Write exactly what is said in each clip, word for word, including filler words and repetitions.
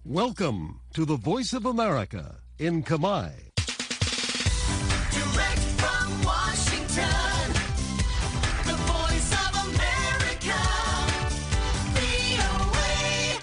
Welcome to the Voice of America in Khmer. Direct from Washington, the Voice of America, វី អូ เอ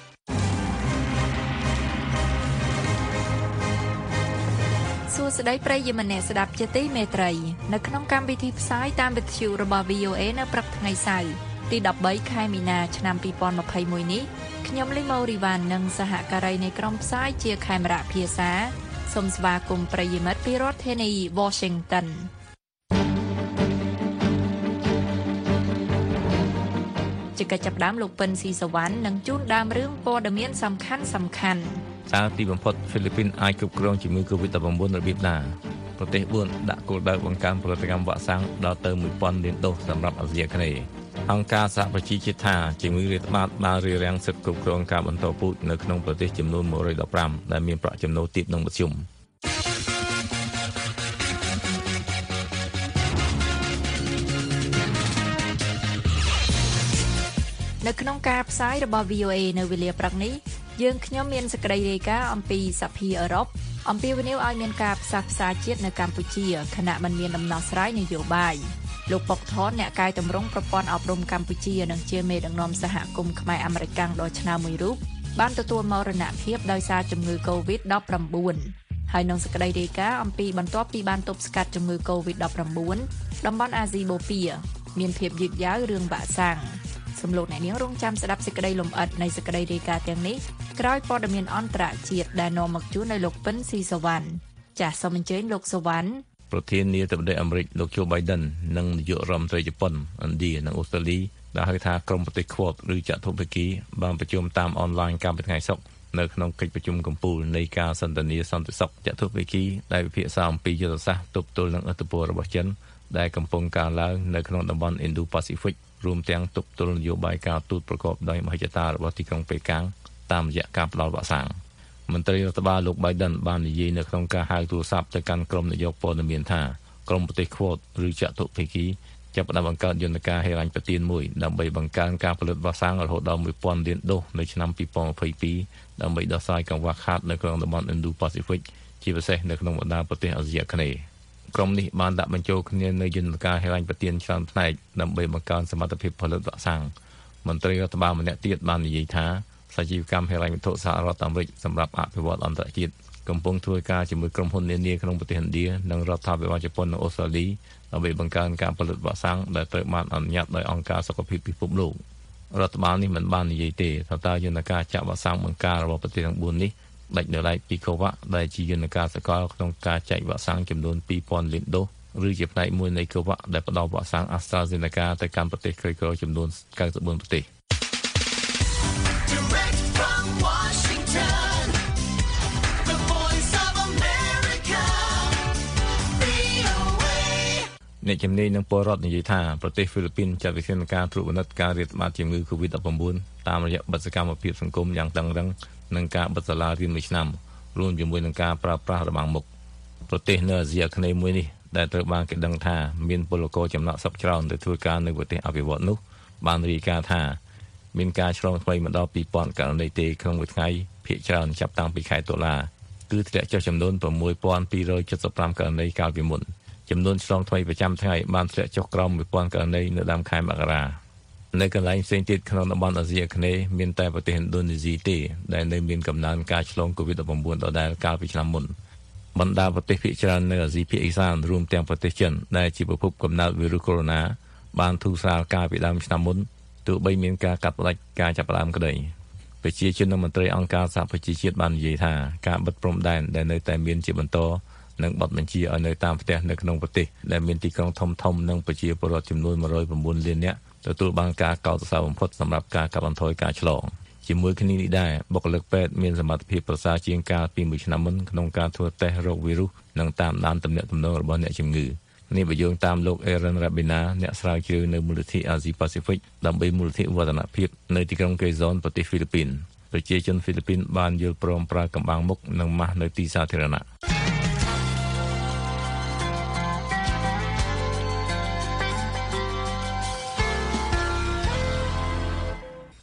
សួស្តីប្រិយមិត្តអ្នកស្ដាប់ជាទីមេត្រីនៅក្នុងកម្មវិធីផ្សាយតាមវិទ្យុរបស់ វី អូ เอ នៅព្រឹកថ្ងៃសៅរ៍ទីដប់បីខែមីនាឆ្នាំពីរពាន់ម្ភៃមួយនេះខ្ញុំលីម៉ូរីវ៉ាន់និងសហការីនៃក្រុមផ្សាយជាខេមរៈភាសាសូមស្វាគមន៍ប្រិយមិត្តពីរដ្ឋធានី Washington ជាកិច្ចចាប់ផ្ដើមលោកប៉ិនស៊ីសវណ្ណនឹងជូនដើមរឿងព័ត៌មានសំខាន់សំខាន់តើទីបំផុតហ្វីលីពីនអាចគ្រប់គ្រងជំងឺ កូវីដ -ដប់ប្រាំបួន របៀបណាប្រទេសបួនដាក់គោលដៅបង្កើនផលិតកម្មវ៉ាក់សាំងដល់ទៅមួយពាន់លានដូសសម្រាប់អាស៊ីអាគ្នេយ៍អង្គការសហប្រជាជាតិថាជំងឺរាតត្បាតបានរារាំងសិទ្ធិគ្រប់គ្រងការបន្តពូជនៅក្នុងប្រទេសចំនួនមួយរយដប់ប្រាំដែលមានប្រាក់ចំណូលទាបនិងមធ្យមនៅក្នុងការផ្សាយរបស់ វី អូ เอ នៅវេលាព្រឹកនេះយើងខ្ញុំមានសេចក្តីរាយការណ៍អំពីសភាអឺរ៉ុបអំពីវិនិយោគឲ្យមានការផ្សះផ្សាជាតិនៅកម្ពុជាខណៈមិនមានដំណោះស្រាយនយោបាយលោកប៉ុកថនអ្នកកាយតម្រង់ប្រព័ន្ធអប់រំកម្ពុជានិងជាមេដឹកនាំសហគមន៍ខ្មែរអាមេរិកដ៏ឆ្នើមមួយរូបបានទទួលមរណភាពដោយសារជំងឺ កូវីដ -ដប់ប្រាំបួន ហើយនឹងសេចក្តីរាយការណ៍អំពីបន្ទាប់ពីបានទប់ស្កាត់ជំងឺ កូវីដ -ដប់ប្រាំបួន តំបន់អាស៊ីបូព៌ាមានភាពយឺតយ៉ាវរឿងវ៉ាក់សាំងសំឡេងអ្នកនាងរងចាំស្ដាប់សេចក្តីលម្អិតនៃសេចក្តីរាយការណ៍ទាំងនេះក្រោយព័ត៌មានអន្តរជាតិដែលនាំមកជូនដោយលោកប៉ិនស៊ីសវណ្ណចាសសូមអញ្ជើញលោកសវណ្ណប្រធានាធិបតីអាមេរិកលោកជូបៃដិននិងនាយករដ្ឋមន្ត្រីជប៉ុនឥណ្ឌានិងអូស្ត្រាលីដែលហៅថាក្រុមប្រទេស Quad ឬចតុភាគីបានប្រជុំតាមអនឡាញកាលពីថ្ងៃសុក្រនៅក្នុងកិច្ចប្រជុំកំពូលនៃការសន្ទនាសន្តិសុខចតុភាគីដែលពិភាក្សាអំពីយុទ្ធសាស្ត្រទប់ទល់នឹងឥទ្ធិពលរបស់ចិនដែលកំពុងកើនឡើងនៅក្នុងតំបន់ Indo-Pacific រួមទាំងទប់ទល់នយោបាយការទូតប្រកបដោយមហិច្ឆតារបស់ទីក្រុងប៉េកាំងតាមរយៈការផ្តល់វ៉ាក់សាំងមន្ត្រីរដ្ឋបាលលោក Biden បាននិយាយនៅក្នុងការហៅទូរស័ព្ទទៅកាន់ក្រុមនាយកព័ត៌មានថាក្រុមប្រទេស Quad ឬចតុភាគីចាប់ផ្តើមបង្កើតយន្តការហិរញ្ញប្បទានមួយដើម្បីបង្កើនការផលិតវ៉ាក់សាំងរហូតដល់មួយពាន់លានដូសនៅឆ្នាំពីរពាន់ម្ភៃពីរដើម្បីដោះស្រាយកង្វះខាតនៅក្នុងតំបន់ Indo-Pacific ជាពិសេសនៅក្នុងបណ្ដាប្រទេសអាស៊ីអាគ្នេយ៍ក្រុមនេះបានដាក់បញ្ចូលគ្នានៅយន្តការហិរញ្ញប្បទានច្រើនផ្នែកដើម្បីបង្កើនសមត្ថភាពផលិតវ៉ាក់សាំងមន្ត្រីរដ្ឋបាលម្នាក់ទៀតបាននិយាយថាសជីវកម្មហិរញ្ញវត្ថុសហរដ្ឋអាមេរិកសម្រាប់អភិវឌ្ឍអន្តរជាតិកំពុងធ្វើការជាមួយក្រុមហ៊ុននានាក្នុងប្រទេសឥណ្ឌានិងរដ្ឋាភិបាលជប៉ុននិងអូស្ត្រាលីដើម្បីបង្កើនការផលិតវ៉ាក់សាំងដែលត្រូវបានអនុញ្ញាតដោយអង្គការសុខភាពពិភពលោករដ្ឋបាលនេះមិនបាននិយាយទេថាតើយន្តការចាក់វ៉ាក់សាំងបង្ការរបស់ប្រទេសទាំងបួននេះដាច់ដោយឡែកពី COVAX ដែលជាយន្តការសកលក្នុងការចែកវ៉ាក់សាំងចំនួនពីរពាន់លានដូសឬជាផ្នែកមួយនៃ COVAX ដែលផ្ដល់វ៉ាក់សាំង AstraZeneca ទៅកាន់ប្រទេសក្រីក្រចំនួនកៅសិបបួនប្រទេសអ្នកជំនាញនឹងពលរដ្ឋនិយាយថាប្រទេសហ្វីលីពីនចាត់វិធានការត្រួតពិនិត្យការរាតត្បាតជំងឺ កូវីដ -ដប់ប្រាំបួន តាមរយៈបដិកម្មភាពសង្គមយ៉ាងតឹងរ៉ឹងនិងការបិទសាលារៀនមួយឆ្នាំរួមជាមួយនឹងការប្រើប្រាស់របាំងមុខប្រទេសនៅអាស៊ីអាគ្នេយ៍មួយនេះដែលត្រូវបានគេដឹងថាមានពលករចំណាក់ស្រុកច្រើនទៅធ្វើការនៅប្រទេសអភិវឌ្ឍន៍នោះបានរាយការណ៍ថាមានការឆ្លងថ្មីមិនដល់ពីរពាន់ករណីទេក្នុងមួយថ្ងៃភាគច្រើនចាប់តាំងពីខែតុលាគឺធ្លាក់ចុះចំនួន៦ពាន់ពីររយ칠십ប្រាំករណីកាលពីមុនចំនួនឆ្លងថ្មីប្រចាំថ្ងៃបានធ្លាក់ចុះក្រោមមួយពាន់ករណីនៅដើមខែមករានៅកន្លែងផ្សេងទៀតក្នុងតំបន់អាស៊ីអាគ្នេយ៍មានតែប្រទេសឥណ្ឌូនេស៊ីទេដែលនៅមានកំណើនការឆ្លង កូវីដ -ដប់ប្រាំបួន ដដែលកាលពីឆ្នាំមុនបណ្ដាប្រទេសភាគច្រើននៅអាស៊ីភាគឥសានរួមទាំងប្រទេសចិនដែលជាប្រភពកំណើតវីរុសកូវីដ -បានធូរស្រាលកាលពីដើមឆ្នាំមុនទោះបីមានការកាត់ផ្តាច់ការចាប់ផ្ដើមក្តីប្រជាជននិងមន្ត្រីអង្គការសហប្រជាជាតិបាននិយាយថាការបិទព្រំដែនដែលនៅតែមានជាបន្តនិងបទបញ្ជាឲ្យនៅតាមផ្ទះនៅក្នុងប្រទេសដែលមានទីក្រុងធំៗនិងប្រជាពលរដ្ឋចំនួនមួយរយប្រាំបួនលាននាក់ទទួលបានការកោតសរសើរបំផុតសម្រាប់ការកាត់បន្ថយការឆ្លងជាមួយគ្នានេះដែរបុគ្គលិកពេទ្យមានសមត្ថភាពប្រសើរជាងកាលពីមួយឆ្នាំមុនក្នុងការធ្វើតេស្តរោគវីរុសនិងតាមដានទំនាក់ទំនងរបស់អ្នកជំងឺនេះបើយោងតាមលោក Aaron Rabina អ្នកស្រាវជ្រាវនៅមូលនិធិ Asia Pacific ដើម្បីមូលនិធិវឌ្ឍនភាពនៅទីក្រុង Quezon ប្រទេសហ្វីលីពីនប្រជាជនហ្វីលីពីនបានយល់ព្រមប្រើកម្បាំងមុខនិងម៉ាស់នៅទីសាធារណៈ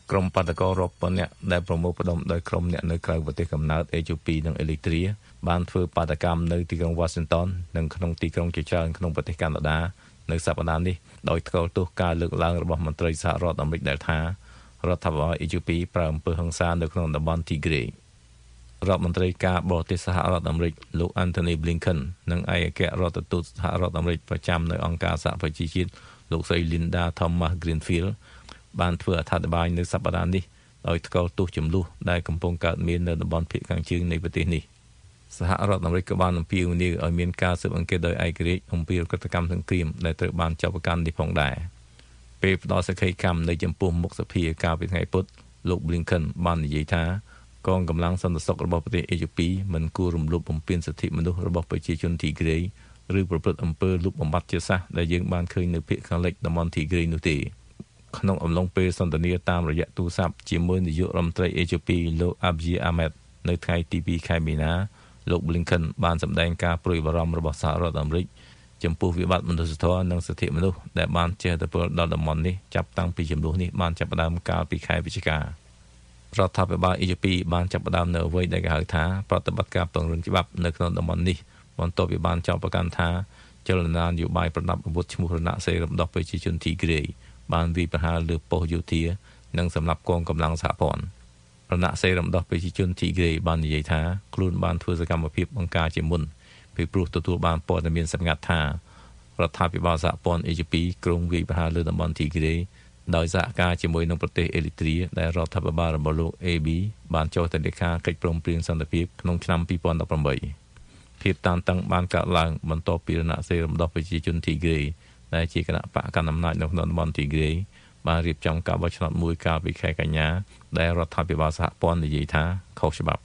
ក្រុមបាតកោរាប់ពាន់នាក់ដែលប្រមូលផ្ដុំដោយក្រុមអ្នកនៅក្រៅប្រទេសកំណើតអេជូពីនិងអេរីត្រៀបានធ្វើបាតកម្មនៅទីក្រុង Washington និងក្នុងទីក្រុងជាច្រើនក្នុងប្រទេសកាណាដានៅសប្តាហ៍នេះដោយថ្កោលទោសការលើកឡើងរបស់មន្ត្រីសហរដ្ឋអាមេរិកដែលថារដ្ឋាភិបាលអេជូពីប្រើអំពើហិង្សានៅក្នុងតំបន់ Tigray រដ្ឋមន្ត្រីការបរទេសសហរដ្ឋអាមេរិកលោក Anthony Blinken និងឯកអគ្គរដ្ឋទូតសហរដ្ឋអាមេរិកប្រចាំនៅអង្គការសហប្រជាជាតិលោកស្រី Linda Thomas-Greenfield បានធ្វើអត្ថាធិប្បាយនៅសប្តាហ៍នេះដោយថ្កោលទោសចំនួនដែលកំពុងកើតមាននៅតំបន់ភាគខាងជើងនៃប្រទេសនេះសហរដ្ឋអាមេរិកក៏បានអំពាវនាវឲ្យមានការស៊ើបអង្កេតដោយឯករាជ្យអំពីកតកម្មសង្គ្រាមដែលត្រូវបានចាប់ប្រកាន់នេះផងដែរពេលផ្ដល់សក្ខីកម្មនៅចំពោះមុខសភាកាលពីថ្ងៃពុធលោក Blinken បាននិយាយថាកងកម្លាំងសន្តិសុខរបស់ប្រទេសអេជូពីមិនគួររំលោភបំពានសិទ្ធិមនុស្សរបស់ប្រជាជន Tigray ឬប្រព្រឹត្តអំពើលុបបំបាត់ជាសាសដែលយើងបានឃើញនៅភាគខាងលិចតំបន់ Tigray នោះទេក្នុងអំឡុងពេលសន្ទនាតាមរយៈទូរស័ព្ទជាមួយនាយករដ្ឋមន្ត្រីអេជូពីលោក Abiy Ahmed នៅថ្ងៃទីពីរខែមីនាលោក Blinken បានសម្ដែងការព្រួយបារម្ភរបស់សហរដ្ឋអាមេរិកចំពោះវិបត្តិមនុស្សធម៌និងសិទ្ធិមនុស្សដែលបានជះឥទ្ធិពលដល់តំបន់នេះចាប់តាំងពីចំនួននេះបានចាប់ផ្ដើមកាលពីខែវិច្ឆិការដ្ឋាភិបាលអេជូពីបានចាប់ផ្ដើមនៅអ្វីដែលគេហៅថាប្រតិបត្តិការពង្រឹងច្បាប់នៅក្នុងតំបន់នេះបន្ទាប់ពីបានចោទប្រកាន់ថាចលនានយោបាយប្រដាប់អាវុធឈ្មោះរណសិរ្សរំដោះប្រជាជន Tigray បានវាយប្រហារលើប៉ុស្តិ៍យោធានិងសម្រាប់កងកម្លាំងសហព័ន្ធរណសិរ្សរំដោះប្រជាជន Tigray បាននិយាយថាខ្លួនបានធ្វើសកម្មភាពបង្ការជាមុនពីព្រោះទទួលបានព័ត៌មានសម្ងាត់ថារដ្ឋាភិបាលសហព័ន្ធអេជូពីក្រុងវាយប្រហារលើតំបន់ Tigray ដោយសហការជាមួយនឹងប្រទេសអេរីត្រៀដែលរដ្ឋាភិបាលរបស់លោក អេ ប៊ី បានចុះទៅលេខាកិច្ចព្រមព្រៀងសន្តិភាពក្នុងឆ្នាំពីរពាន់ដប់ប្រាំបីភាពតានតឹងបានកើតឡើងបន្ទាប់ពីរណសិរ្សរំដោះប្រជាជន Tigray ដែលជាគណៈបកកណ្ដាលអំណាចនៅក្នុងតំបន់ Tigray បានរៀបចំការបោះឆ្នោតមួយកាលពីខែកញ្ញាដែលរដ្ឋាភិបាលសហព័ន្ធនិយាយថាខុសច្បាប់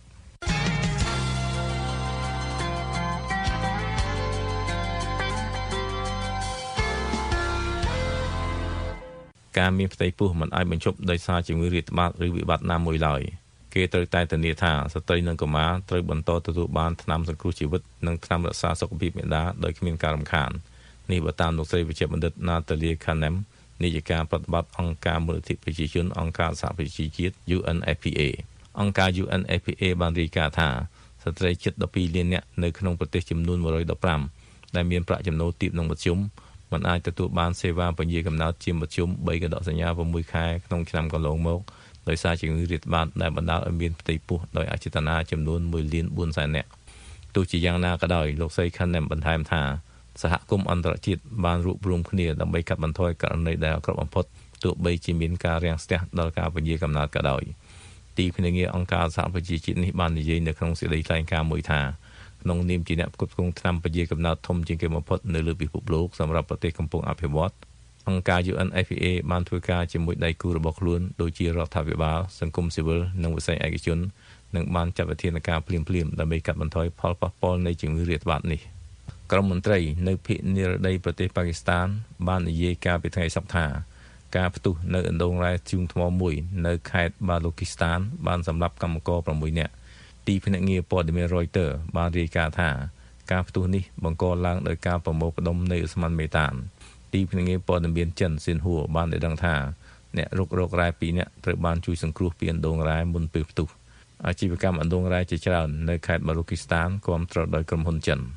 ការមានផ្ទៃពោះមិនអាចបញ្ឈប់ដោយសារជំងឺរាតត្បាតឬវិបត្តិណាមួយឡើយគេត្រូវតែធានាថាស្ត្រីនិងកុមារត្រូវបន្តទទួលបានថ្នាំសង្គ្រោះជីវិតនិងថ្នាំរក្សាសុខភាពមាតាដោយគ្មានការរំខាននេះបើតាមលោកស្រីវិជ្ជបណ្ឌិត Natalia Kanem នាយិកាប្រតិបត្តិអង្គការមូលនិធិប្រជាជនអង្គការសហប្រជាជាតិ U N F P A អង្គការ U N F P A បានរាយការណ៍ថាស្ត្រីជិតដប់ពីរលាននាក់នៅក្នុងប្រទេសចំនួនមួយរយដប់ប្រាំដែលមានប្រាក់ចំណូលទាបនិងមធ្យមមិនអាចទទួលបានសេវាពញាកំណើតជាមធ្យមបីកដកសញ្ញាប្រាំមួយខែក្នុងឆ្នាំកន្លងមកដោយសារជំងឺរាតត្បាតដែលបណ្ដាលឲ្យមានផ្ទៃពោះដោយអចេតនាចំនួនមួយលានបួនសែននាក់ទោះជាយ៉ាងណាក៏ដោយលោកស្រី Khanem បន្ថែមថាសហគមន៍អន្តរជាតិបានរួបរวมគ្នាដើម្បីកាត់បន្ថយករណីដែលអាក្រក់បំផុតទោះបីជាមានការរាំងស្ទះដល់ការពញាកំណើតក៏ដោយទីភ្នាក់ងារអង្គការសហប្រជាជាតិនេះបាននិយាយនៅក្នុងសេចក្តីថ្លែងការណ៍មួយថាក្នុងនាមជាអ្នកផ្គត់ផ្គង់ថ្នាំពញាកំណើតធំជាងគេបំផុតនៅលើពិភពលោកសម្រាប់ប្រទេសកំពុងអភិវឌ្ឍអង្គការ U N F P A បានធ្វើការជាមួយដៃគូរបស់ខ្លួនដូចជារដ្ឋាភិបាលសង្គមស៊ីវិលនិងវិស័យឯកជននិងបានចាត់វិធានការភ្លាមៗដើម្បីកាត់បន្ថយផលប៉ះពាល់នៃជំងឺរាតត្បាតនេះក្រុមមន្ត្រីនៅភាគនិរដីប្រទេសប៉ាគីស្ថានបាននិយាយកាលពីថ្ងៃសុក្រថាការផ្ទុះនៅអណ្ដូងរ៉ែជើងថ្មមួយនៅខេត្តបាឡូគីស្ថានបានសម្លាប់កម្មករប្រាំមួយនាក់ទីភ្នាក់ងារព័ត៌មាន Reuters បានរាយការណ៍ថាការផ្ទុះនេះបង្កឡើងដោយការប្រមូលផ្ដុំនៃឧស្ម័នមេតានទីភ្នាក់ងារព័ត៌មានចិនស៊ីនហួរបានដឹងថាអ្នករុករករ៉ែពីរនាក់ត្រូវបានជួយសង្គ្រោះពីអណ្ដូងរ៉ែមុនពេលផ្ទុះអាជីវកម្មអណ្ដូងរ៉ែជាច្រើននៅខេត្តបាឡូគីស្ថានគាំទ្រដោយក្រុមហ៊ុនចិន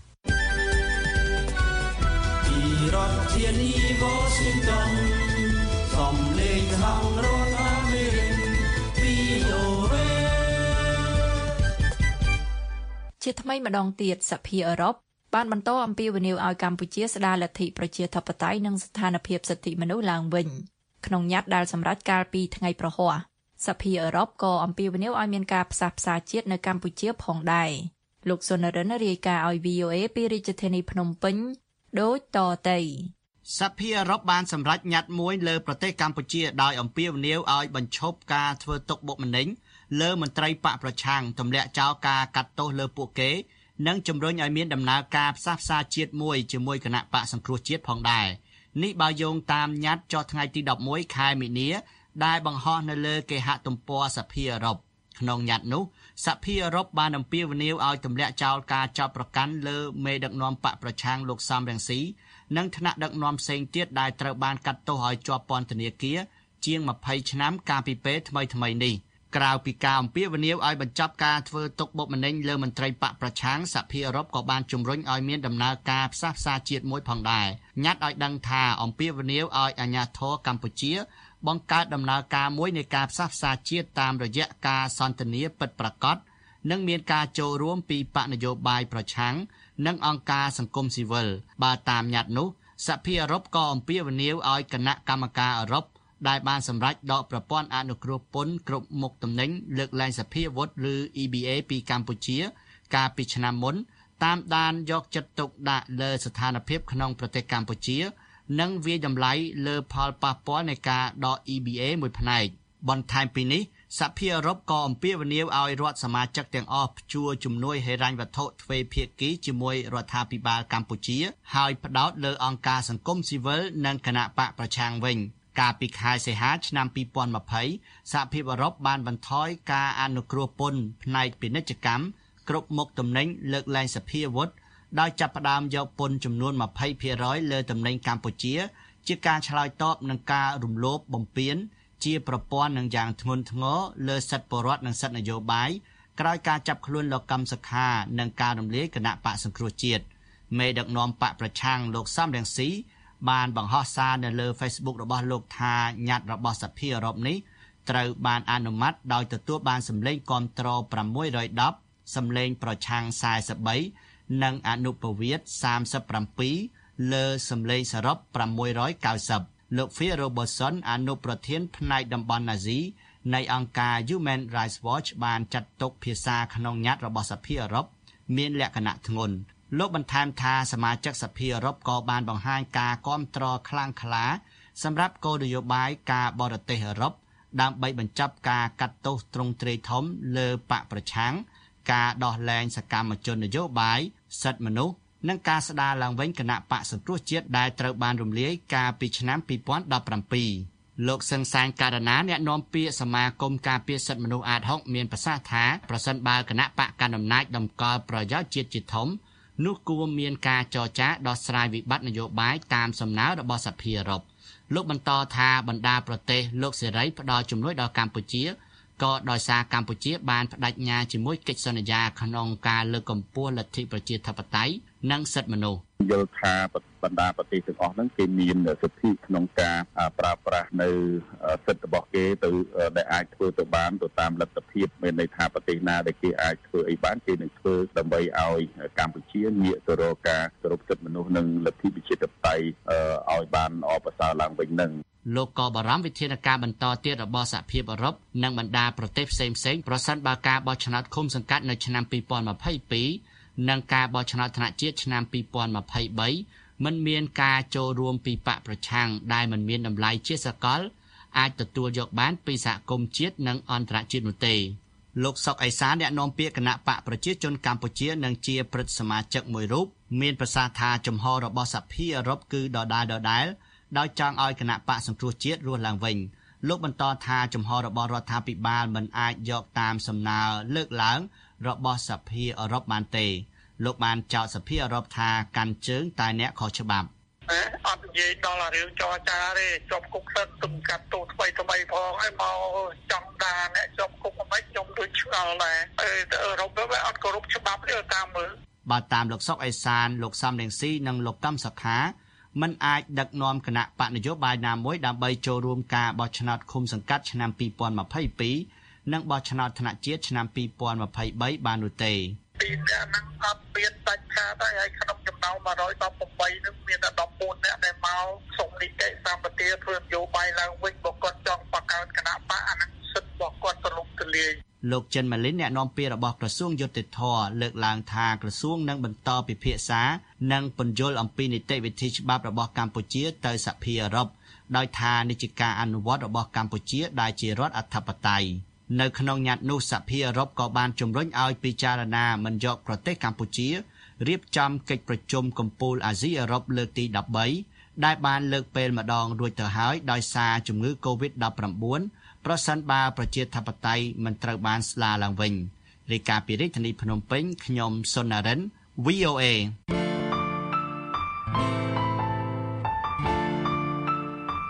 រដ្ឋធានី Washington សំឡេងហៅរដ្ឋអាមេរិក វី អូ អេជាថ្មីម្ដងទៀតសភាអឺរ៉ុបបានបន្តអំពាវនាវឲ្យកម្ពុជាស្ដារលទ្ធិប្រជាធិបតេយ្យនិងស្ថានភាពសិទ្ធិមនុស្សឡើងវិញក្នុងញត្តិដែលសម្រេចកាលពីថ្ងៃប្រហ័សសភាអឺរ៉ុបក៏អំពាវនាវឲ្យមានការផ្សះផ្សាជាតិនៅកម្ពុជាផងដែរលោកសុនរិនរាយការណ៍ឲ្យ V O A ពីរាជធានីភ្នំពេញដូចតទៅសភាអឺរ៉ុបបានសម្រេចញត្តិមួយលើប្រទេសកម្ពុជាដោយអំពាវនាវឲ្យបញ្ឈប់ការធ្វើទុកបុកម្នេញលើមន្ត្រីបកប្រឆាំងទម្លាក់ចោលការកាត់ទោសលើពួកគេនិងជំរុញឲ្យមានដំណើរការផ្សះផ្សាជាតិមួយជាមួយគណៈបកសង្គ្រោះជាតិផងដែរនេះបើយោងតាមញត្តិចុះថ្ងៃទីដប់មួយខែមីនាដែលបង្ហោះនៅលើគេហទំព័រសភាអឺរ៉ុបក្នុងញត្តិនោះសភាអឺរ៉ុបបានអំពាវនាវឲ្យទម្លាក់ចោលការចោទប្រកាន់លើមេដឹកនាំបកប្រឆាំងលោកសំរងស៊ីនិងថ្នាក់ដឹកនាំផ្សេងទៀតដែលត្រូវបានកាត់ទោសឲ្យជាប់ពន្ធនាគារជាងยี่สิบឆ្នាំកាលពីពេលថ្មីថ្មីនេះក្រៅពីការអំពាវនាវឲ្យបញ្ចប់ការធ្វើទុកបុកម្នេញលើមន្ត្រីបកប្រឆាំងសហភាពអឺរ៉ុបក៏បានជំរុញឲ្យមានដំណើរការផ្សះផ្សាជាតិមួយផងដែរញ៉ាត់ឲ្យដឹងថាអំពាវនាវឲ្យអាជ្ញាធរកម្ពុជាបង្កើតដំណើរការមួយនៃការផ្សះផ្សាជាតិតាមរយៈការសន្ទនាពិតប្រាកដនិងមានការចូលរួមពីបកនយោបាយប្រឆាំងនិងអង្គការសង្គមស៊ីវិលបើតាមញត្តិនោះសហភាពអឺរ៉ុបក៏អំពាវនាវឲ្យគណៈកម្មការអឺរ៉ុបដែលបានសម្រេចដកប្រព័ន្ធអនុគ្រោះពន្ធគ្រប់មុខទំនិញលើកលែងសភាវុធឬ E B A ពីកម្ពុជាកាលពីឆ្នាំមុនតាមដានយកចិត្តទុកដាក់លើស្ថានភាពក្នុងប្រទេសកម្ពុជានិងវាយតម្លៃលើផលប៉ះពាល់នៃការដក E B A មួយផ្នែកបន្ថែមពីនេះសហភាពអឺរ៉ុបក៏អំពាវនាវឲ្យរដ្ឋសមាជិកទាំងអស់ព្យួរជំនួយហិរញ្ញវត្ថុទ្វេភាគីជាមួយរដ្ឋាភិបាលកម្ពុជាហើយផ្ដោតលើអង្គការសង្គមស៊ីវិលនិងគណៈបកប្រឆាំងវិញកាលពីខែសីហាឆ្នាំยี่สิบยี่สิบសហភាពអឺរ៉ុបបានបន្ថយការអនុគ្រោះពន្ធផ្នែកពាណិជ្ជកម្មគ្រប់មុខទំនិញលើកលែងសភាវុធដោយចាប់ផ្ដើមយកពន្ធចំនួនยี่สิบភាគរយលើទំនិញកម្ពុជាជាការឆ្លើយតបនឹងការរំលោភបំពានជាប្រព័ន្ធនឹងយ៉ាងធ្ងន់ធ្ងរលើសិទ្ធិពលរដ្ឋនិងសិទ្ធិនយោបាយក្រោយការចាប់ខ្លួនលោកកឹមសុខានិងការរំលាយគណៈបកសង្គ្រោះជាតិមេដឹកនាំបកប្រឆាំងលោកសំរងស៊ីបានបង្ហោះសារនៅលើ Facebook របស់លោកថាញត្តិរបស់សភាអឺរ៉ុបនេះត្រូវបានអនុម័តដោយទទួលបានសម្លេងគាំទ្រsáuដប់សម្លេងប្រឆាំងสี่สิบបីនិងអនុប្រវត្តិสามสิบเจ็ดលើសម្លេងសរុបsáu九០លោក Phil Robertson អនុប្រធានផ្នែកតំបន់អាស៊ីនៃអង្គការ Human Rights Watch បានចាត់ទុកភាសាក្នុងញត្តិរបស់សភាអឺរ៉ុបមានលក្ខណៈធ្ងន់លោកបន្ថែមថាសមាជិកសភាអឺរ៉ុបក៏បានបង្ហាញការគាំទ្រខ្លាំងក្លាសម្រាប់គោលនយោបាយការបរទេសអឺរ៉ុបដើម្បីបញ្ចប់ការកាត់ទោសទ្រង់ទ្រាយធំលើបកប្រឆាំងការដោះលែងសកម្មជននយោបាយសិទ្ធិមនុស្សនិងការស្ដារឡើងវិញគណៈបកសង្គ្រោះជាតិដែលត្រូវបានរំលាយកាលពីឆ្នាំยี่สิบสิบเจ็ดលោកសឹងសានការណាអ្នកនាំពាក្យសមាគមការពារសិទ្ធិមនុស្សអាតហុកមានប្រសាសន៍ថាប្រសិនបើគណៈបកកណ្ដាលអំណាចតម្កល់ប្រយោជន៍ជាតិជាធំនោះគួរមានការចរចាដោះស្រាយវិបត្តិនយោបាយតាមសំណើរបស់សភាអឺរ៉ុបលោកបន្តថាបណ្ដាប្រទេសលោកសេរីផ្ដល់ជំនួយដល់កម្ពុជាក៏ដោយសារកម្ពុជាបានបដិញ្ញាជាមួយកិច្ចសន្យាក្នុងការលើកកម្ពស់លទ្ធិប្រជាធិបតេយ្យនិងសិទ្ធិមនុស្សយល់ថាបណ្ដាប្រទេសទាំងអស់ហ្នឹងគេមានសិទ្ធិក្នុងការប្រើប្រាស់នៅសិទ្ធិរបស់គេទៅដែលអាចធ្វើទៅបានទៅតាមលទ្ធភាពមានន័យថាប្រទេសណាដែលគេអាចធ្វើអីបានគេនឹងធ្វើដើម្បីឲ្យកម្ពុជាងាកទៅរកការគោរពសិទ្ធិមនុស្សនិងលទ្ធិប្រជាធិបតេយ្យឲ្យបានល្អប្រសើរឡើងវិញនឹងលោកក៏បារម្ភវិធានការបន្តទៀតរបស់សហភាពអឺរ៉ុបនិងបណ្ដាប្រទេសផ្សេងៗប្រសិនបើការបោះឆ្នោតឃុំសង្កាត់នៅឆ្នាំยี่สิบยี่สิบនិងការបោះឆ្នោតថ្នាក់ជាតិឆ្នាំยี่สิบยี่สิบสามមិនមានការចូលរួមពីបកប្រឆាំងដែលមិនមានតម្លៃជាសកលអាចទទួលយកបានពីសហគមន៍ជាតិនិងអន្តរជាតិនោះទេលោកសុកអេសានអ្នកនាំពាក្យគណៈបកប្រជាជនកម្ពុជានិងជាព្រឹទ្ធសមាជិកមួយរូបមានប្រសាសន៍ថាចំហរបស់សហភាពអឺរ៉ុបគឺដដែលដដែលដោយចង់ឲ្យគណៈបកសង្គ្រោះជាតិរស់ឡើងវិញលោកបន្តថាចំហរបស់រដ្ឋាភិបាលមិនអាចយកតាមសំណើលើកឡើងរបស់សហភាពអឺរ៉ុបបានទេលោកបានចោទសហភាពអឺរ៉ុបថាកាន់ជើងតែអ្នកខុសច្បាប់អត់និយាយដល់រឿងចរចាទេជាប់គុកសិនទំកាត់ទោសថ្មីថ្មីផងឲ្យមកចង់ដាអ្នកជាប់គុកមិនខ្ញុំដូចឆ្ងល់ដែរអឺរ៉ុបវាអត់គោរពច្បាប់ទេតាមមើលបើតាមលោកសុកអេសានលោកសំរងស៊ីនិងលោកកឹមសុខាមិនអាចដឹកនាំគណៈបកនយោបាយណាមួយដើម្បីចូលរួមការបោះឆ្នោតឃុំសង្កាត់ឆ្នាំยี่สิบยี่สิบនិងបោះឆ្នោតថ្នាក់ជាតិឆ្នាំยี่สิบยี่สิบสามបាននោះទេពីអ្នកនឹងអត់មានដាច់ខាតហើយក្នុងចំណោមone hundred eighteenនឹងមានតែfourteenអ្នកដែលមកសុំនីតិសម្បទាធ្វើនយោបាយឡើងវិញបើគាត់ចង់បង្កើតគណៈបកអានឹងសិទ្ធិរបស់គាត់ទលំទលាយលោកចិនម៉ាលីនអ្នកនាំពាក្យរបស់ក្រសួងយុតិធម៌លើកឡើងថាក្រសួងនឹងបន្តពិភាក្សានិងពន្យល់អំពីនីតិវិធីច្បាប់របស់កម្ពុជាទៅសហភាពអឺរ៉ុបដោយថានេះជាការអនុវត្តរបស់កម្ពុជាដែលជារដ្ឋអធិបតេយ្យនៅក្នុងញត្តិនោះសហភាពអឺរ៉ុបក៏បានជំរុញឲ្យពិចារណាមិនយកប្រទេសកម្ពុជារៀបចំកិច្ចប្រជុំកំពូលអាស៊ីអឺរ៉ុបលើកទីthirteenដែលបានលើកពេលម្ដងរួចទៅហើយដោយសារជំងឺ COVID nineteen ប្រសិនបើប្រជាធិបតេយ្យមិនត្រូវបានស្ដារឡើងវិញរាយការណ៍ពីរាជធានីភ្នំពេញខ្ញុំសុនណារិន V O A អ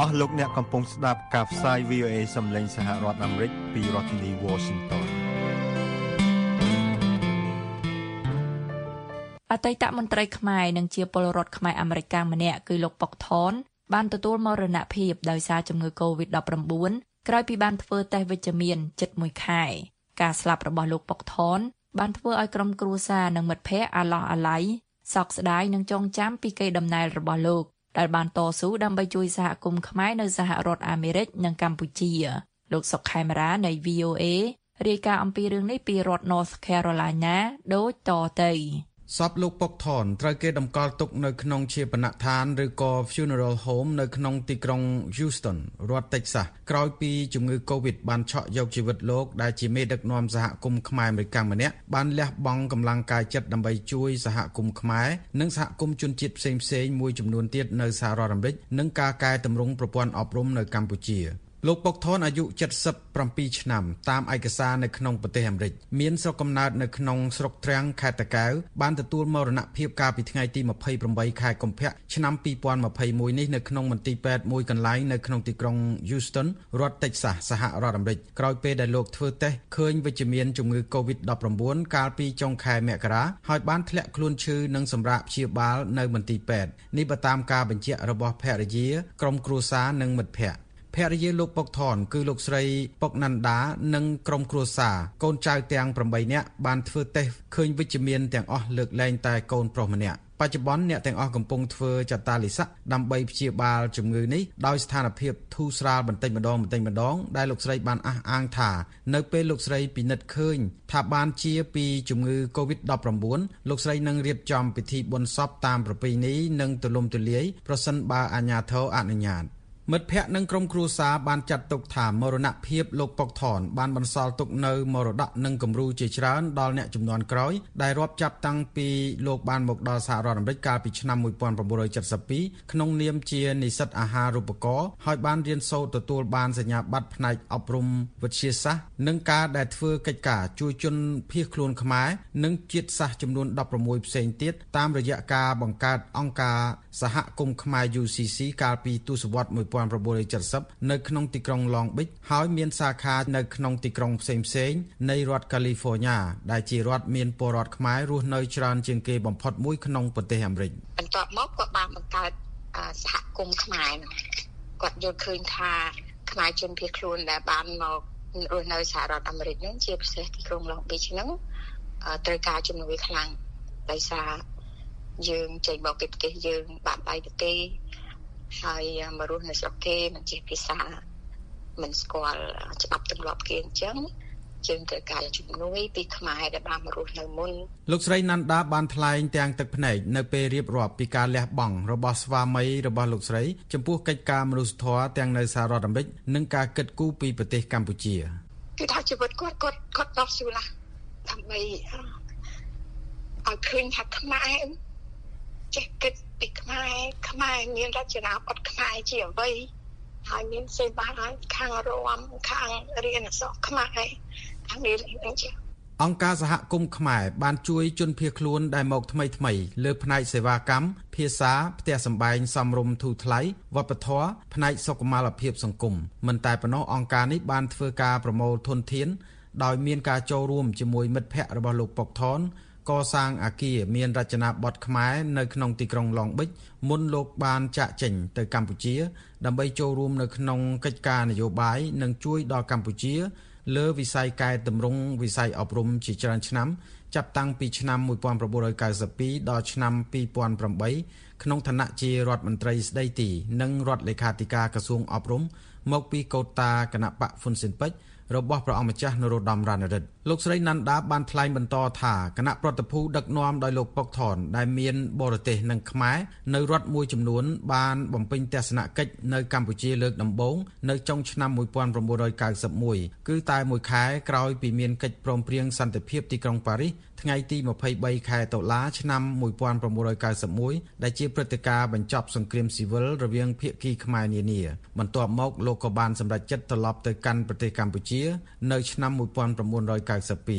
អស់លោកអ្នកកំពុងស្ដាប់ការផ្សាយ វី អូ เอ សំឡេងសហរដ្ឋអាមេរិកពីរដ្ឋធានី Washington អតីតមន្ត្រីខ្មែរនិងជាពលរដ្ឋខ្មែរអាមេរិកម្នាក់គឺលោកប៉ុកថនបានទទួលមរណភាពដោយសារជំងឺ កូវីដ ដប់ប្រាំបួន ក្រោយពីបានធ្វើតេស្តវិជ្ជមានជិតមួយខែការស្លាប់របស់លោកប៉ុកថនបានធ្វើឲ្យក្រុមគ្រួសារនិងមិត្តភ័ក្តិអាឡោះអាល័យសោកស្ដាយនិងចងចាំពីកេរដំណែលរបស់លោកដែលបានតស៊ូដើម្បីជួយសហគមន៍ខ្មែរនៅសហរដ្ឋអាមេរិកនិងកម្ពុជាលោកសុកខេមរានៃ វី អូ เอ រាយការណ៍អំពីរឿងនេះពីរដ្ឋ North Carolina ដូចតទៅសពលោកប៉ុកថនត្រូវគេតម្កល់ទុកនៅក្នុងជាបណដ្ឋានឬក៏ funeral home នៅក្នុងទីក្រុង Houston រដ្ឋ Texas ក្រោយពីជំងឺ COVID បានឆក់យកជីវិតលោកដែលជាមេដឹកនាំសហគមន៍ខ្មែរអាមេរិកម្នាក់បានលះបង់កម្លាំងកាយចិត្តដើម្បីជួយសហគមន៍ខ្មែរនិងសហគមន៍ជនជាតិផ្សេងៗមួយចំនួនទៀតនៅសហរដ្ឋអាមេរិកនិងការកែតម្រង់ប្រព័ន្ធអប់រំនៅកម្ពុជាលោកប៉ុកថនអាយុเจ็ดสิบเจ็ดឆ្នាំតាមឯកសារនៅក្នុងប្រទេសអាមេរិកមានស្រុកកំណើតនៅក្នុងស្រុកទ្រាំងខេត្តតាកែវបានទទួលមរណភាពកាលពីថ្ងៃទីยี่สิบแปดខែកុម្ភៈឆ្នាំยี่สิบยี่สิบเอ็ดនេះនៅក្នុងមន្ទីរពេទ្យមួយកន្លែងនៅក្នុងទីក្រុង Houston រដ្ឋ Texas សហរដ្ឋអាមេរិកក្រោយពេលដែលលោកធ្វើតេស្តឃើញវិជ្ជមានជំងឺ កូវីដ ដប់ប្រាំបួន កាលពីចុងខែមករាហើយបានធ្លាក់ខ្លួនឈឺនិងសម្រាកព្យាបាលនៅមន្ទីរពេទ្យនេះបើតាមការបញ្ជាក់របស់ភរិយាក្រុមគ្រួសារនិងមិត្តភ័ក្តិភរិយាលោកប៉ុកថនគឺលោកស្រីប៉ុកណាន់ដានិងក្រុមគ្រួសារកូនចៅទាំងប្រាំបីនាក់បានធ្វើតេស្តឃើញវិជ្ជមានទាំងអស់លើកលែងតែកូនប្រុសម្នាក់បច្ចុប្បន្នអ្នកទាំងអស់កំពុងធ្វើចតាលិស័កដើម្បីព្យាបាលជំងឺនេះដោយស្ថានភាពធូរស្រាលបន្តិចម្ដងបន្តិចម្ដងដែលលោកស្រីបានអះអាងថានៅពេលលោកស្រីពិនិត្យឃើញថាបានជាពីជំងឺ កូវីដ ដប់ប្រាំបួន លោកស្រីនឹងរៀបចំពិធីបុណ្យសពតាមប្រពៃណីនិងទូលំទូលាយប្រសិនបើអាជ្ញាធរអនុញ្ញាតមិត្តភ័ក្តិនិងក្រុមគ្រួសារបានចាត់ទុកថាមរណភាពលោកប៉ុកថនបានបន្សល់ទុកនៅមរតកនិងគំរូជាច្រើនដល់អ្នកជំនាន់ក្រោយដែលរាប់ចាប់តាំងពីលោកបានមកដល់សហរដ្ឋអាមេរិកកាលពីឆ្នាំnineteen seventy-twoក្នុងនាមជានិស្សិតអាហារូបករណ៍ហើយបានរៀនសូត្រទទួលបានសញ្ញាបត្រផ្នែកអប់រំវិទ្យាសាស្ត្រនិងការដែលធ្វើកិច្ចការជួយជនភៀសខ្លួនខ្មែរនិងជាតិសាសន៍ចំនួនដប់ប្រាំមួយផ្សេងទៀតតាមរយៈការបង្កើតអង្គការសហគមន៍ខ្មែរ ยู ซี ซี កាលពីទសវត្សរ៍nineteen seventyនៅក្នុងទីក្រុង Long Beach ហើយមានសាខានៅក្នុងទីក្រុងផ្សេងៗនៃរដ្ឋ California ដែលជារដ្ឋមានពលរដ្ឋខ្មែររស់នៅច្រើនជាងគេបំផុតមួយក្នុងប្រទេសអាមេរិកបន្ទាប់មកគាត់បានបង្កើតសហគមន៍ខ្មែរគាត់យល់ឃើញថាខ្មែរជនភៀសខ្លួនដែលបានមករស់នៅសហរដ្ឋអាមេរិកហ្នឹងជាពិសេសទីក្រុង Long Beach ហ្នឹងត្រូវការជំនួយខ្លាំងដោយសារយើងចេញមកពីប្រទេសយើងបាក់បាយទៅគេហើយមករស់នៅស្រុកគេមិនចេះភាសាមិនស្គាល់ច្បាប់ទម្លាប់គេអញ្ចឹងយើងត្រូវការជំនួយពីខ្មែរដែលបានមករស់នៅមុនលោកស្រីណាន់ដាបានថ្លែងទាំងទឹកភ្នែកនៅពេលរៀបរាប់ពីការលះបង់របស់ស្វាមីរបស់លោកស្រីចំពោះកិច្ចការមនុស្សធម៌ទាំងនៅសហរដ្ឋអាមេរិកនិងការគិតគូរពីប្រទេសកម្ពុជាគឺថាជីវិតគាត់គាត់គាត់តស៊ូណាស់ដើម្បីឲ្យឃើញថាខ្មែរចេះគិតពីខ្មែរខ្មែរមានរចនាបថខ្មែរជាអ្វីហើយមានសេវាខាងរំខាងរៀនអក្សរខ្មែរខាងនេះហ្នឹងចាអង្គការសហគមន៍ខ្មែរបានជួយជនភៀសខ្លួនដែលមកថ្មីថ្មីលើផ្នែកសេវាកម្មភាសាផ្ទះសម្បែងសមរម្យធូរថ្លៃវប្បធម៌ផ្នែកសុខុមាលភាពសង្គមមិនតែប៉ុណ្ណោះអង្គការនេះបានធ្វើការប្រមូលធនធានដោយមានការចូលរួមជាមួយមិត្តភ័ក្តិរបស់លោកប៉ុកថនកសាងអគារមានរចនាបថខ្មែរនៅក្នុងទីក្រុង Long Beach មុនលោកបានចាក់ចេញទៅកម្ពុជាដើម្បីចូលរួមនៅក្នុងកិច្ចការនយោបាយនិងជួយដល់កម្ពុជាលើវិស័យកែតម្រង់វិស័យអប់រំជាច្រើនឆ្នាំចាប់តាំងពីឆ្នាំnineteen ninety-twoដល់ឆ្នាំtwo thousand eightក្នុងឋានៈជារដ្ឋមន្ត្រីស្ដីទីនិងរដ្ឋលេខាធិការក្រសួងអប់រំមកពីកូតាគណៈបកហ៊ុនស៊ិនប៉ិចរបស់ព្រះអង្គម្ចាស់នរោត្តមរណរដ្ឋលោកស្រីណាន់ដាបានថ្លែងបន្តថាគណៈប្រតិភូដឹកនាំដោយលោកប៉ុកថនដែលមានបរទេសនិងខ្មែរនៅរដ្ឋមួយចំនួនបានបំពេញទស្សនកិច្ចនៅកម្ពុជាលើកដំបូងនៅចុងឆ្នាំnineteen ninety-oneគឺតែមួយខែក្រោយពីមានកិច្ចព្រមព្រៀងសន្តិភាពទីក្រុងប៉ារីសថ្ងៃទីtwenty-threeខែតុលាឆ្នាំnineteen ninety-oneដែលជាព្រឹត្តិការណ៍បញ្ចប់សង្គ្រាមស៊ីវិលរវាងភាគីខ្មែរនានាបន្ទាប់មកលោកក៏បានសម្រេចចិត្តត្រឡប់ទៅកាន់ប្រទេសកម្ពុជានៅឆ្នាំnineteen ninety-two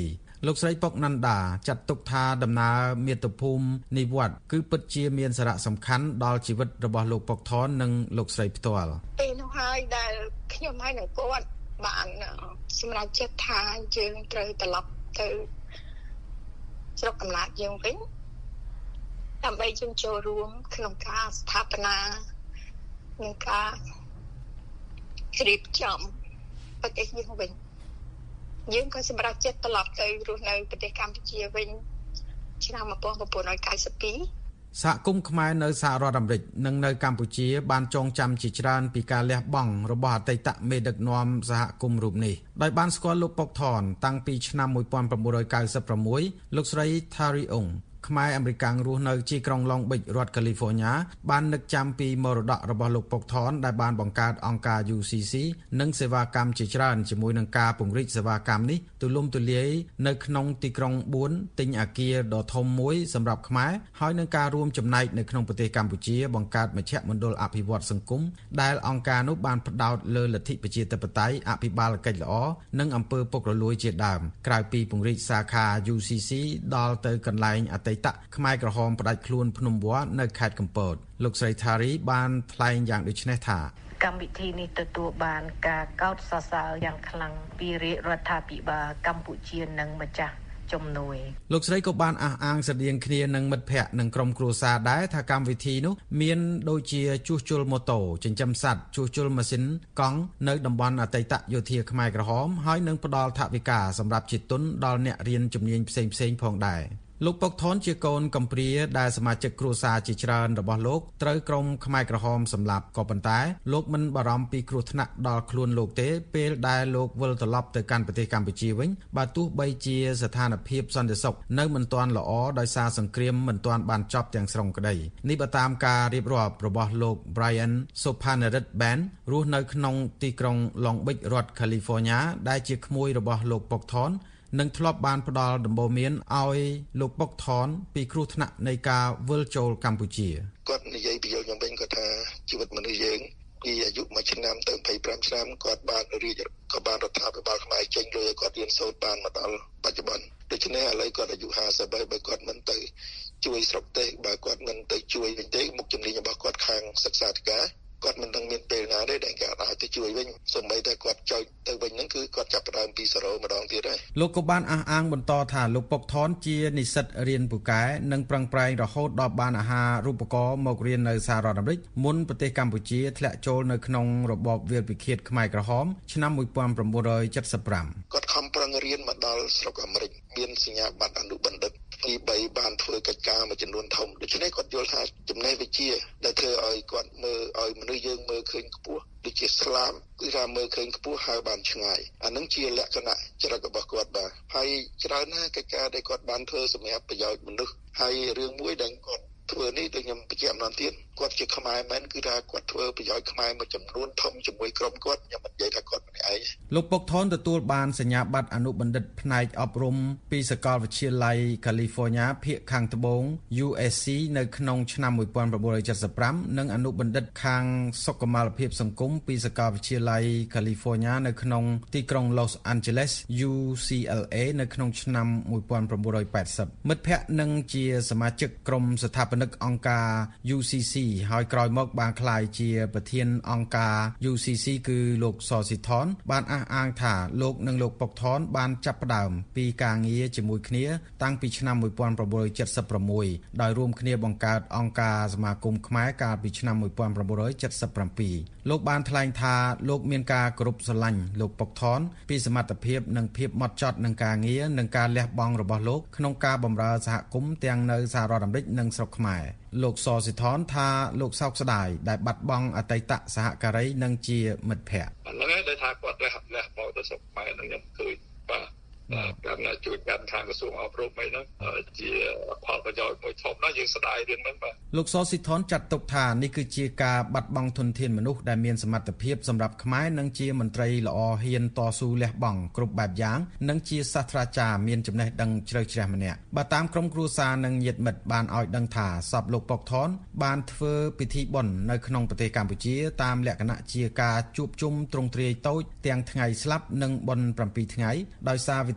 លោកស្រីប៉ុកណាន់ដាចាត់ទុកថាដំណើរមាតុភូមិនិវត្តគឺពិតជាមានសារៈសំខាន់ដល់ជីវិតរបស់លោកប៉ុកថននិងលោកស្រីផ្ទាល់ពេលនោះហើយដែលខ្ញុំហើយនឹងគាត់បានសម្រាប់ចិត្តថាយើងត្រូវត្រឡប់ទៅស្រុកកំណើតយើងវិញដើម្បីយើងចូលរួមក្នុងការស្ថាបនានិងការរៀបចំប្រទេសយើងវិញយើងក៏សម្រាប់ចិត្តត្រឡប់ទៅរស់នៅប្រទេសកម្ពុជាវិញឆ្នាំnineteen ninety-two សហគមន៍ខ្មែរនៅសហរដ្ឋអាមេរិកនិងនៅកម្ពុជាបានចងចាំជាច្រើនពីការលះបង់របស់អតីតមេដឹកនាំសហគមន៍រូបនេះដោយបានស្គាល់លោកប៉ុកថនតាំងពីឆ្នាំnineteen ninety-sixលោកស្រី Thari Ongខ្មែរអាមេរិករស់នៅទីក្រុង Long Beach រដ្ឋ California បាននឹកចាំពីមរតករបស់លោកប៉ុកថនដែលបានបង្កើតអង្គការ U C C និងសេវាកម្មជាច្រើនជាមួយនឹងការពង្រីកសេវាកម្មនេះទូលំទូលាយនៅក្នុងទីក្រុងfourទិញអគារដ៏ធំមួយសម្រាប់ខ្មែរហើយនឹងការរួមចំណែកនៅក្នុងប្រទេសកម្ពុជាបង្កើតមជ្ឈមណ្ឌលអភិវឌ្ឍសង្គមដែលអង្គការនោះបានផ្ដោតលើលទ្ធិប្រជាធិបតេយ្យអភិបាលកិច្ចល្អនិងអំពើពុករលួយជាដើមក្រៅពីពង្រីកសាខា U C C ដល់ទៅកន្លែងអតីតខ្មែរក្រហមផ្ដាច់ខ្លួនភ្នំវត្តនៅខេត្តកំពតលោកស្រី Thari បានថ្លែងយ៉ាងដូចនេះថាកម្មវិធីនេះទទួលបានការកោតសរសើរយ៉ាងខ្លាំងពីរាជរដ្ឋាភិបាលកម្ពុជានិងម្ចាស់ជំនួយលោកស្រីក៏បានអះអាងស្រដៀងគ្នានឹងមិត្តភ័ក្តិនិងក្រុមគ្រួសារដែរថាកម្មវិធីនោះមានដូចជាជួសជុលម៉ូតូចិញ្ចឹមសត្វជួសជុលម៉ាស៊ីនកង់នៅតំបន់អតីតយោធាខ្មែរក្រហមហើយនឹងផ្ដល់ថវិកាសម្រាប់ជាទុនដល់អ្នករៀនជំនាញផ្សេងៗផងដែរលោកប៉ុកថនជាកូនកំព្រាដែលសមាជិកគ្រួសារជាច្រើនរបស់លោកត្រូវក្រុមខ្មែរក្រហមសម្លាប់ក៏ប៉ុន្តែលោកមិនបារម្ភពីគ្រោះថ្នាក់ដល់ខ្លួនលោកទេពេលដែលលោកវិលត្រឡប់ទៅកាន់ប្រទេសកម្ពុជាវិញបើទោះបីជាស្ថានភាពសន្តិសុខនៅមិនទាន់ល្អដោយសារសង្គ្រាមមិនទាន់បានចប់ទាំងស្រុងក្តីនេះបើតាមការរៀបរាប់របស់លោក Brian Sopanarit Ban រស់នៅក្នុងទីក្រុង Long Beach រដ្ឋ California ដែលជាក្មួយរបស់លោកប៉ុកថននឹងធ្លាប់បានផ្ដល់ដំបូន្មានឲ្យលោកប៉ុកថនពីគ្រោះថ្នាក់នៃការវិលចូលកម្ពុជាគាត់និយាយពីយើងខ្ញុំវិញគាត់ថាជីវិតមនុស្សយើងពីអាយុមួយឆ្នាំទៅtwenty-fiveឆ្នាំគាត់បានរៀបក៏បានរដ្ឋាភិបាលខ្មែរចេញលុយឲ្យគាត់រៀនសូត្របានមកដល់បច្ចុប្បន្នដូច្នេះឥឡូវគាត់អាយុfiftyបើគាត់មិនទៅជួយស្រុកទេបើគាត់មិនទៅជួយវិញទេមុខជំនាញរបស់គាត់ខាងសិក្សាធិការគាត់មិនដឹងមានពេលណាទេដែលគាត់អាចទៅជួយវិញសូម្បីតែគាត់ចោចទៅវិញហ្នឹងគឺគាត់ចាប់ផ្ដើមពីសេរ៉ូម្ដងទៀតហើយលោកក៏បានអះអាងបន្តថាលោកប៉ុកថនជានិស្សិតរៀនពូកែនិងប្រឹងប្រែងរហូតដល់បានអាហារូបករណ៍មករៀននៅសហរដ្ឋអាមេរិកមុនប្រទេសកម្ពុជាធ្លាក់ចូលនៅក្នុងរបបវាលពិឃាតខ្មែរក្រហមឆ្នាំnineteen seventy-five គាត់ខំប្រឹងរៀនមកដល់ស្រុកអាមេរិកមានសញ្ញាបត្រអនុបណ្ឌិតពីបីបានធ្វើកិច្ចការមួយចំនួនធំដូច្នេះគាត់យល់ថាចំណេះវិជ្ជាដែលធ្វើឲ្យគាត់មើលឲ្យមនុស្សយើងមើលឃើញខ្ពស់ដូចជាស្លាមគឺថាមើលឃើញខ្ពស់ហើយបានឆ្ងាយអានឹងជាលក្ខណៈចរិតរបស់គាត់បាទហើយច្រើនណាស់កិច្ចការដែលគាត់បានធ្វើសម្រាប់ប្រយោជន៍មនុស្សហើយរឿងមួយដែលគាត់ធ្វើនេះដូចខ្ញុំបញ្ជាក់ម្ដងទៀតគាត់ជាខ្មែរមែនគឺថាគាត់ធ្វើប្រយោជន៍ខ្មែរមួយចំនួនធំជាមួយក្រុមគាត់ខ្ញុំមិននិយាយថាគាត់ម្នាក់ឯងលោកប៉ុកថនទទួលបានសញ្ញាបត្រអនុបណ្ឌិតផ្នែកអប់រំពីសាកលវិទ្យាល័យ California ភាគខាងត្បូង U S C នៅក្នុងឆ្នាំnineteen seventy-fiveនិងអនុបណ្ឌិតខាងសុខុមាលភាពសង្គមពីសាកលវិទ្យាល័យ California នៅក្នុងទីក្រុង Los Angeles U C L A នៅក្នុងឆ្នាំnineteen eightyមិត្តភ័ក្តិនិងជាសមាជិកក្រុមស្ថាបនិកអង្គការ U C C ហើយក្រោយមកបានក្លាយជាប្រធានអង្គការ U C C គឺលោកសស៊ីថនបានអះអាងថាលោកនិងលោកប៉ុកថនបានចាប់ផ្ដើមពីការងារជាមួយគ្នាតាំងពីឆ្នាំnineteen seventy-sixដោយរួមគ្នាបង្កើតអង្គការសមាគមខ្មែរកាលពីឆ្នាំnineteen seventy-sevenលោកបានថ្លែងថាលោកមានការគោរពស្រឡាញ់លោកប៉ុកថនពីសមត្ថភាពនិងភាពហ្មត់ចត់នឹងការងារនិងការលះបង់របស់លោកក្នុងការបម្រើសហគមន៍ទាំងនៅសហរដ្ឋអាមេរិកនិងស្រុកខ្មែរលោកសស៊ីថនថាលោកសោកស្ដាយដែលបាត់បង់អតីតសហការីនិងជាមិត្តភក្តិហ្នឹងហើយដែលថាគាត់លះលះបង់ទៅស្រុកខ្មែរនឹងខ្ញុំឃើញបាទការណាជួយកាន់ខាងក្រសួងអប់រំអីហ្នឹងជាផលប្រយោជន៍មួយធំណាស់យើងស្ដាយរឿងហ្នឹងបាទលោកសស៊ីថនចាត់ទុកថានេះគឺជាការបាត់បង់ធនធានមនុស្សដែលមានសមត្ថភាពសម្រាប់ខ្មែរនិងជាមន្ត្រីល្អហ៊ានតស៊ូលះបង់គ្រប់បែបយ៉ាងនិងជាសាស្ត្រាចារ្យមានចំណេះដឹងជ្រៅជ្រះម្នាក់បើតាមក្រុមគ្រួសារនិងញាតិមិត្តបានឲ្យដឹងថាសពលោកប៉ុកថនបានធ្វើពិធីបុណ្យនៅក្នុងប្រទេសកម្ពុជាតាមលក្ខណៈជាការជួបជុំទ្រង់ទ្រាយតូចទាំងថ្ងៃស្លាប់និងបុណ្យsevenថ្ងៃដោយសារវិធានការ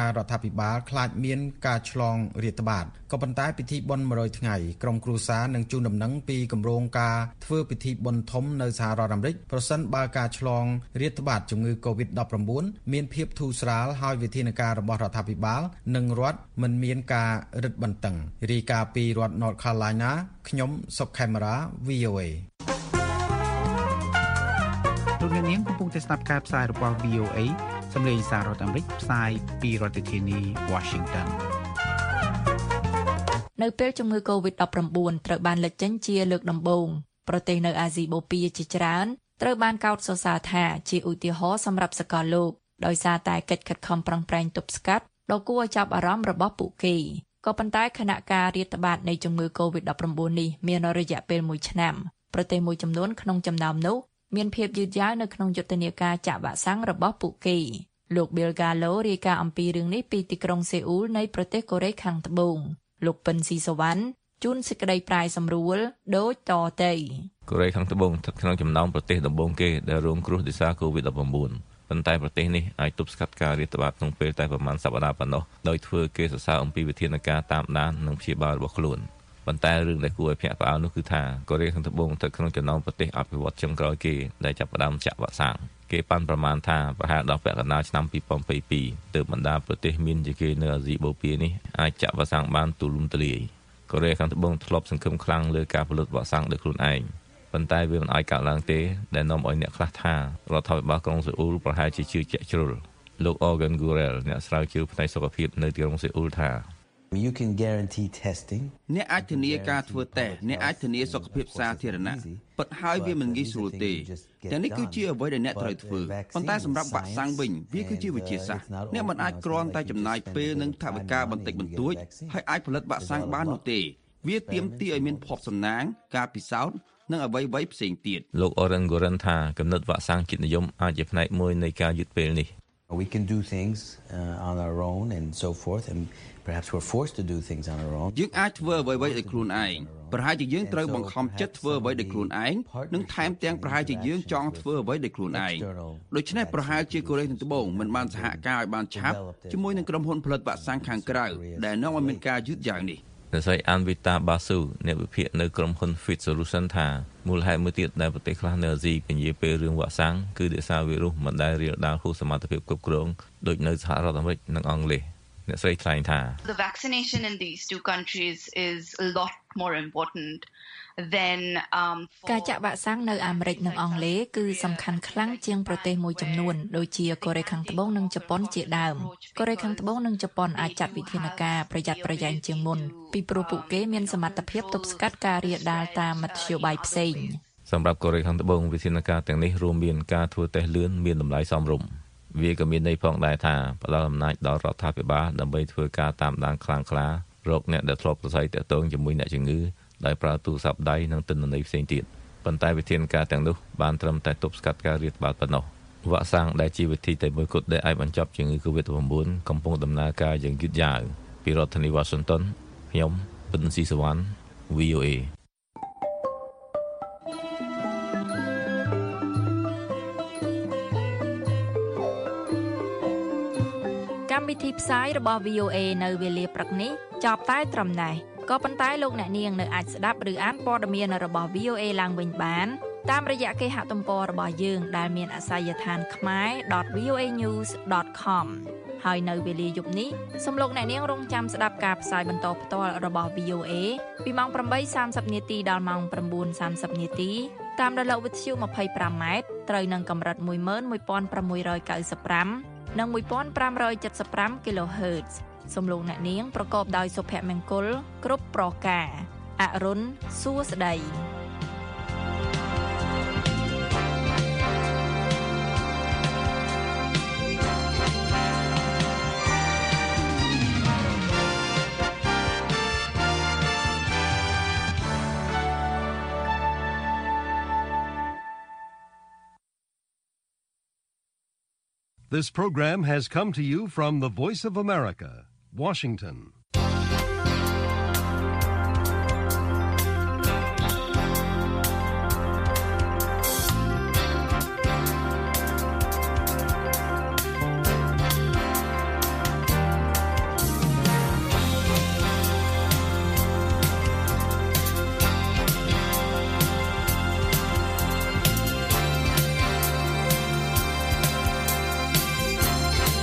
ការរដ្ឋាភិបាលខ្លាចមានការឆ្លងរាតត្បាតក៏ប៉ុន្តែពិធីបុណ្យ100ថ្ងៃក្រុមគ្រួសារនឹងជូនដំណឹងពីគម្រោងការធ្វើពិធីបុណ្យធំនៅសហរដ្ឋអាមេរិកប្រសិនបើការឆ្លងរាតត្បាតជំងឺ កូវីដ ដប់ប្រាំបួន មានភាពធូរស្រាលហើយវិធានការរបស់រដ្ឋាភិបាលនិងរដ្ឋមិនមានការរឹតបន្តឹងរាយការណ៍ពីរដ្ឋ North Carolina ខ្ញុំសុកខេមរា វី អូ เอលោកអ្នកនាងកំពុងតែស្ដាប់ការផ្សាយរបស់ វី អូ เอ សម្លេងសាររដ្ឋអាមេរិកផ្សាយពីរដ្ឋធានី Washington នៅពេលជំងឺ កូវីដ ដប់ប្រាំបួន ត្រូវបានលេចចេញជាលើកដំបូងប្រទេសនៅអាស៊ីបូព៌ាជាច្រើនត្រូវបានកោតសរសើរថាជាឧទាហរណ៍សម្រាប់សកលលោកដោយសារតែកិច្ចខិតខំប្រឹងប្រែងទប់ស្កាត់ដ៏គួរឲ្យចាប់អារម្មណ៍របស់ពួកគេក៏ប៉ុន្តែគណៈការរាតត្បាតនៃជំងឺ កូវីដ ដប់ប្រាំបួន នេះមានរយៈពេលមួយឆ្នាំប្រទេសមួយចំនួនក្នុងចំណោមនោះមានភាពយឺតយ៉ាវនៅក្នុងយុទ្ធនាការចាក់វ៉ាក់សាំងរបស់ពួកគេលោក Bill Gallo រាយការណ៍អំពីរឿងនេះពីទីក្រុងសេអ៊ូលនៃប្រទេសកូរ៉េខាងត្បូងលោកពិនស៊ីសវណ្ណជួនសេចក្តីប្រាយសម្រួលដូចតទៅកូរ៉េខាងត្បូងស្ថិតក្នុងចំណោមប្រទេសដំបូងគេដែលរងគ្រោះដោយសារ កូវីដ ដប់ប្រាំបួន ប៉ុន្តែប្រទេសនេះអាចទប់ស្កាត់ការរាតត្បាតក្នុងពេលតែប្រមាណសប្តាហ៍ប៉ុណ្ណោះដោយធ្វើគេសរសើរអំពីវិធានការតាមដាននិងព្យាបាលរបស់ខ្លួនប៉ុន្តែរឿងដែលគួរឲ្យភ្ញាក់ផ្អើលនោះគឺថាកូរ៉េខាងត្បូងស្ថិតក្នុងចំណោមប្រទេសអភិវឌ្ឍន៍ចុងក្រោយគេដែលចាប់ផ្ដើមចាក់វ៉ាក់សាំងគេប៉ាន់ប្រមាណថាប្រហែលដល់ពាក់កណ្ដាលឆ្នាំពីរពាន់ยี่สิบสองទើបបណ្ដាប្រទេសមានជាគេនៅអាស៊ីបូព៌ានេះអាចចាក់វ៉ាក់សាំងបានទូលំទូលាយកូរ៉េខាងត្បូងធ្លាប់សង្ឃឹមខ្លាំងលើការផលិតវ៉ាក់សាំងដោយខ្លួនឯងប៉ុន្តែវាមិនអាចកើតឡើងទេដែលនាំឲ្យអ្នកខ្លះថារដ្ឋាភិបាលក្រុងសេអ៊ូលប្រហែលជាជឿជាក់ជ្រុលលោក Organ Gurel អ្នកស្រាវជ្រាវផ្នែកសុខភាពនៅទីក្រុងសេអ៊ូលថា You can guarantee testing អ្នកអាចធានាការធ្វើតេស្តអ្នកអាចធានាសុខភាពសាធារណៈពិតហើយវាមិនងាយស្រួលទេតែនេះគឺជាអ្វីដែលអ្នកត្រូវធ្វើប៉ុន្តែសម្រាប់វ៉ាក់សាំងវិញវាគឺជាវិទ្យាសាស្ត្រអ្នកមិនអាចគ្រាន់តែចំណាយពេលនិងថវិកាបន្តិចបន្តួចហើយអាចផលិតវ៉ាក់សាំងបាននោះទេវាទាមទារឲ្យមានភ័ព្វសំណាងការពិសោធន៍និងអ្វីៗផ្សេងទៀតលោក Oren Goren ថាកំណត់វ៉ាក់សាំងជាតិនិយមអាចជាផ្នែកមួយនៃការយឺតពេលនេះ We can do things uh, on our own and so forth and perhaps we're forced to do things on our own យើងអាចធ្វើអ្វីៗដោយខ្លួនឯងប្រហែលជាយើងត្រូវបង្ខំចិត្តធ្វើអ្វីដោយខ្លួនឯងនិងថែមទាំងប្រហែលជាយើងចង់ធ្វើអ្វីដោយខ្លួនឯងដូច្នេះប្រហែលជាកូរ៉េខាងត្បូងមិនបានសហការឲ្យបានឆាប់ជាមួយនឹងក្រុមហ៊ុនផលិតវ៉ាក់សាំងខាងក្រៅដែលនាំឲ្យមានការយឺតយ៉ាវនេះអ្នកស្រី Anvita Basu អ្នកវិភាគនៅក្រុមហ៊ុន Fit Solution ថាមូលហេតុមួយទៀតដែលប្រទេសខ្លះនៅអាស៊ីពន្យាពេលរឿងវ៉ាក់សាំងគឺដោយសារវីរុសមិនដែលរាលដាលហួសសមត្ថភាពគ្រប់គ្រងដូចនៅសហរដ្ឋអាមេរិកនិងអង់គ្លេសអ្នកស្រីថ្លែងថា The vaccination in these two countries is a lot more important then um ការចាក់វ៉ាក់សាំងនៅអាមេរិកនិងអង់គ្លេសគឺសំខាន់ខ្លាំងជាងប្រទេសមួយចំនួនដូចជាកូរ៉េខាងត្បូងនិងជប៉ុនជាដើមកូរ៉េខាងត្បូងនិងជប៉ុនអាចចាត់វិធានការប្រយ័ត្នប្រយែងជាងមុនពីព្រោះពួកគេមានសមត្ថភាពទប់ស្កាត់ការរាលដាលតាមមធ្យោបាយផ្សេងសម្រាប់កូរ៉េខាងត្បូងវិធានការទាំងនេះរួមមានការធ្វើតេស្តលឿនមានតម្លៃសមរម្យវាក៏មានន័យផងដែរថាផ្ដល់អំណាចដល់រដ្ឋាភិបាលដើម្បីធ្វើការតាមដានខ្លាំងក្លារកអ្នកដែលធ្លាប់ប្រស័យទាក់ទងជាមួយអ្នកជំងឺដោយប្រើទូរស័ព្ទដៃនិងទិន្នន័យផ្សេងទៀតប៉ុន្តែវិធានការទាំងនោះបានត្រឹមតែទប់ស្កាត់ការរាតត្បាតប៉ុណ្ណោះវ៉ាក់សាំងដែលជាវិធីតែមួយគត់ដែលអាចបញ្ចប់ជំងឺ កូវីដ ដប់ប្រាំបួន កំពុងដំណើរការយ៉ាងយឺតយ៉ាវពីរដ្ឋធានី Washington ខ្ញុំពិនស៊ីសវណ្ណ វី អូ เอកម្មវិធីផ្សាយរបស់ វី អូ เอ នៅវេលាព្រឹកនេះចប់តែត្រឹមនេះក៏ប៉ុន្តែលោកអ្នកនាងនៅអាចស្ដាប់ឬអានព័ត៌មានរបស់ វី អូ เอ ឡើងវិញបានតាមរយៈគេហទំព័ររបស់យើងដែលមានអាសយដ្ឋាន khmae dot v o a news dot com ហើយនៅវេលាយប់នេះសូមលោកអ្នកនាងរងចាំស្ដាប់ការផ្សាយបន្តផ្ទាល់របស់ វី អូ အေ ពីម៉ោង ប្រាំបីសាមសិប នាទីដល់ម៉ោង ៩ សាមសិប នាទីតាមរលកវិទ្យុ ยี่สิบห้า ម៉ែត្រត្រូវនឹងកម្រិត một nghìn một trăm sáu mươi lăm និង một nghìn năm trăm bảy mươi lăm គីឡូហឺតซ์ សូមលោកអ្នកនាងប្រកបដោយសុភមង្គលគ្រប់ប្រការអរុនសួស្តី This program has come to you from the Voice of America, Washington.